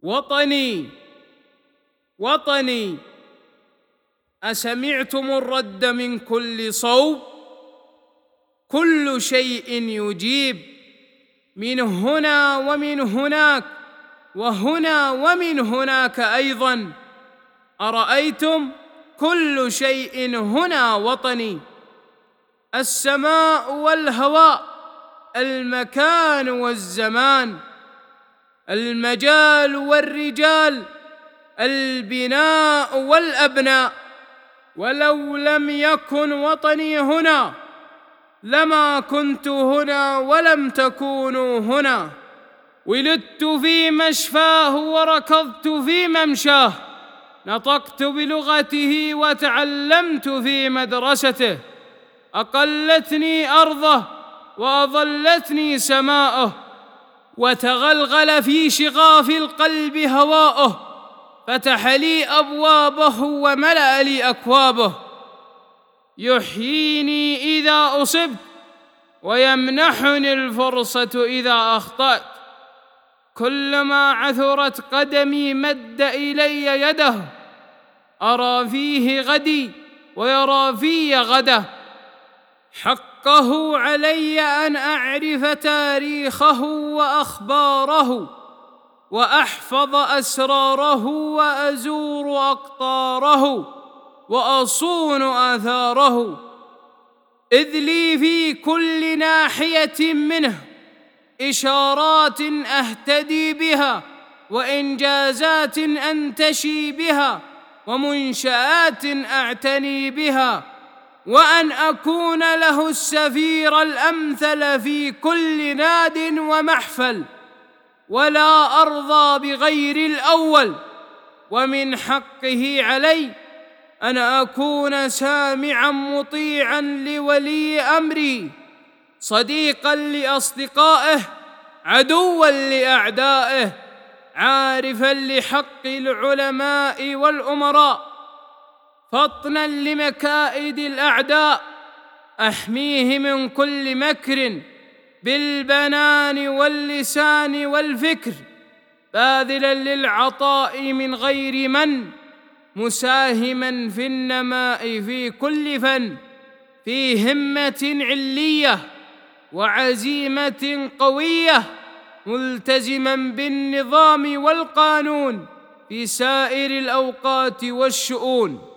وطني وطني، أسمعتم الرد من كل صوب؟ كل شيء يجيب، من هنا ومن هناك، وهنا ومن هناك أيضا. أرأيتم؟ كل شيء هنا وطني، السماء والهواء، المكان والزمان، المجال والرجال، البناء والأبناء. ولو لم يكن وطني هنا لما كنت هنا ولم تكونوا هنا. ولدت في مشفاه وركضت في ممشاه، نطقت بلغته وتعلمت في مدرسته. أقلتني أرضه وأظلتني سماؤه، وتغلغل في شغاف القلب هواؤه، فتح لي أبوابه وملأ لي أكوابه. يحييني إذا أصبت ويمنحني الفرصة إذا أخطأت. كلما عثرت قدمي مد إلي يده، أرى فيه غدي ويرى في غده. حقه علي أن أعرف تاريخه وأخباره، وأحفظ أسراره، وأزور أقطاره، وأصون آثاره. إذ لي في كل ناحية منه إشارات أهتدي بها، وإنجازات أنتشي بها، ومنشآت أعتني بها، وأن أكون له السفير الأمثل في كل ناد ومحفل. ولا أرضى بغير الأول. ومن حقه علي أن أكون سامعاً مطيعاً لولي أمري، صديقاً لأصدقائه، عدواً لأعدائه، عارفاً لحق العلماء والأمراء، فطناً لمكائد الأعداء، أحميه من كل مكر بالبنان واللسان والفكر، باذلاً للعطاء من غير من، مساهماً في النماء في كل فن، في همة علية وعزيمة قوية، ملتزماً بالنظام والقانون في سائر الأوقات والشؤون.